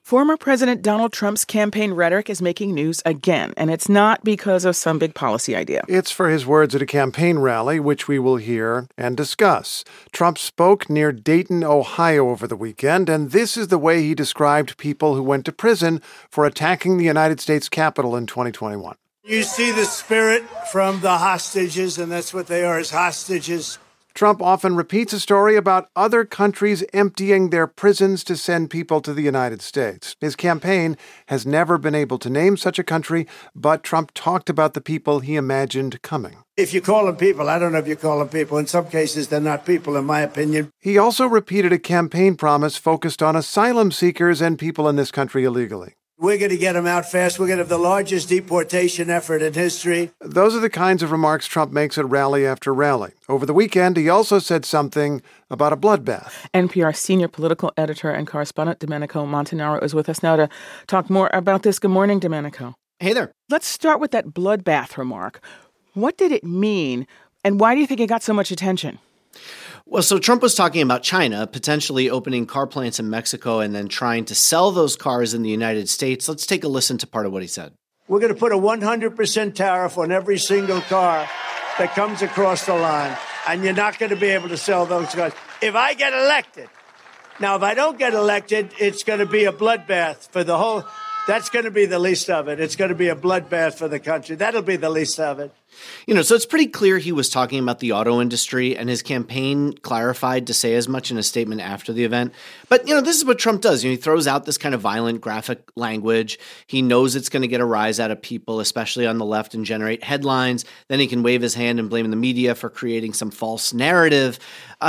Former President Donald Trump's campaign rhetoric is making news again, and it's not because of some big policy idea. It's for his words at a campaign rally, which we will hear and discuss. Trump spoke near Dayton, Ohio over the weekend, and this is the way he described people who went to prison for attacking the United States Capitol in 2021. You see the spirit from the hostages, and that's what they are, is hostages. Trump often repeats a story about other countries emptying their prisons to send people to the United States. His campaign has never been able to name such a country, but Trump talked about the people he imagined coming. If you call them people, I don't know if you call them people. In some cases, they're not people, in my opinion. He also repeated a campaign promise focused on asylum seekers and people in this country illegally. We're going to get them out fast. We're going to have the largest deportation effort in history. Those are the kinds of remarks Trump makes at rally after rally. Over the weekend, he also said something about a bloodbath. NPR senior political editor and correspondent Domenico Montanaro is with us now to talk more about this. Good morning, Domenico. Hey there. Let's start with that bloodbath remark. What did it mean, and why do you think it got so much attention? Well, so Trump was talking about China potentially opening car plants in Mexico and then trying to sell those cars in the United States. Let's take a listen to part of what he said. We're going to put a 100% tariff on every single car that comes across the line, and you're not going to be able to sell those cars. If I get elected, now if I don't get elected, it's going to be a bloodbath for the whole. That's going to be the least of it. It's going to be a bloodbath for the country. That'll be the least of it. So it's pretty clear he was talking about the auto industry, and his campaign clarified to say as much in a statement after the event. But, this is what Trump does. He throws out this kind of violent, graphic language. He knows it's going to get a rise out of people, especially on the left, and generate headlines. Then he can wave his hand and blame the media for creating some false narrative.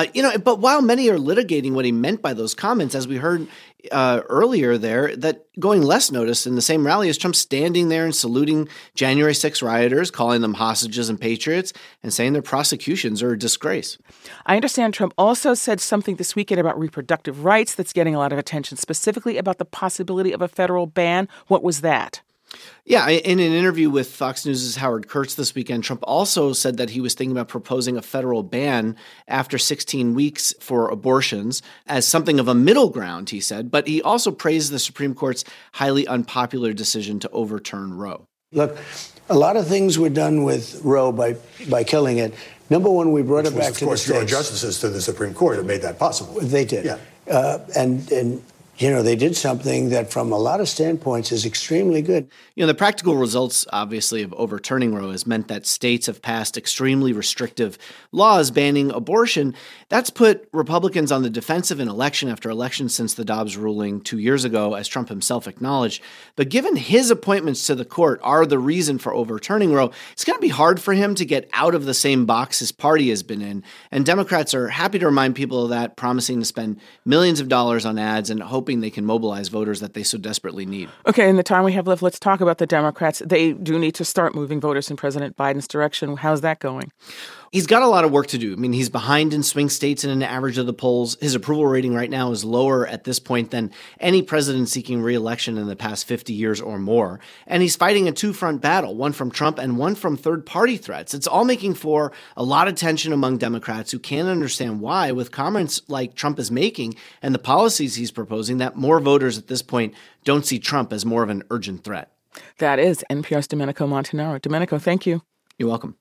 But while many are litigating what he meant by those comments, as we heard earlier there, that going less noticed in the same rally is Trump standing there and saluting January 6 rioters, calling them hostages and patriots, and saying their prosecutions are a disgrace. I understand Trump also said something this weekend about reproductive rights that's getting a lot of attention, specifically about the possibility of a federal ban. What was that? Yeah, in an interview with Fox News' Howard Kurtz this weekend, Trump also said that he was thinking about proposing a federal ban after 16 weeks for abortions as something of a middle ground, he said. But he also praised the Supreme Court's highly unpopular decision to overturn Roe. Look, a lot of things were done with Roe by killing it. Number one, we brought it back to the states. Of course, your justices to the Supreme Court have made that possible. They did. Yeah. And they did something that from a lot of standpoints is extremely good. The practical results, obviously, of overturning Roe has meant that states have passed extremely restrictive laws banning abortion. That's put Republicans on the defensive in election after election since the Dobbs ruling 2 years ago, as Trump himself acknowledged. But given his appointments to the court are the reason for overturning Roe, it's going to be hard for him to get out of the same box his party has been in. And Democrats are happy to remind people of that, promising to spend millions of dollars on ads and hoping they can mobilize voters that they so desperately need. Okay, in the time we have left, let's talk about the Democrats. They do need to start moving voters in President Biden's direction. How's that going? He's got a lot of work to do. He's behind in swing states in an average of the polls. His approval rating right now is lower at this point than any president seeking re-election in the past 50 years or more. And he's fighting a two-front battle, one from Trump and one from third-party threats. It's all making for a lot of tension among Democrats who can't understand why, with comments like Trump is making and the policies he's proposing, that more voters at this point don't see Trump as more of an urgent threat. That is NPR's Domenico Montanaro. Domenico, thank you. You're welcome.